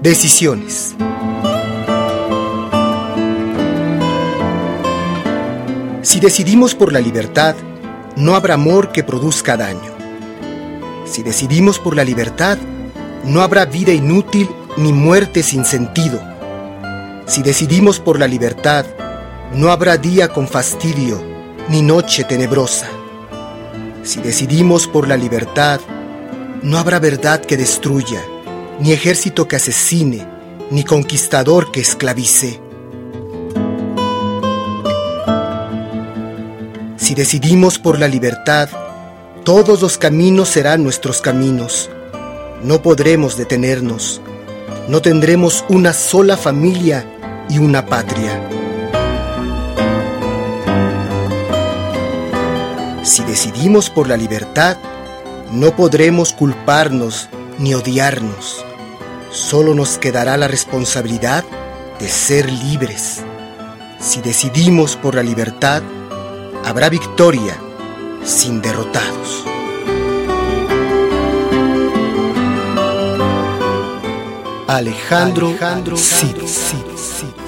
Decisiones. Si decidimos por la libertad, no habrá amor que produzca daño. Si decidimos por la libertad, no habrá vida inútil ni muerte sin sentido. Si decidimos por la libertad, no habrá día con fastidio ni noche tenebrosa. Si decidimos por la libertad, no habrá verdad que destruya, ni ejército que asesine, ni conquistador que esclavice. Si decidimos por la libertad, todos los caminos serán nuestros caminos. No podremos detenernos. No tendremos una sola familia y una patria. Si decidimos por la libertad, no podremos culparnos ni odiarnos. Solo nos quedará la responsabilidad de ser libres. Si decidimos por la libertad, habrá victoria sin derrotados. Alejandro Cid.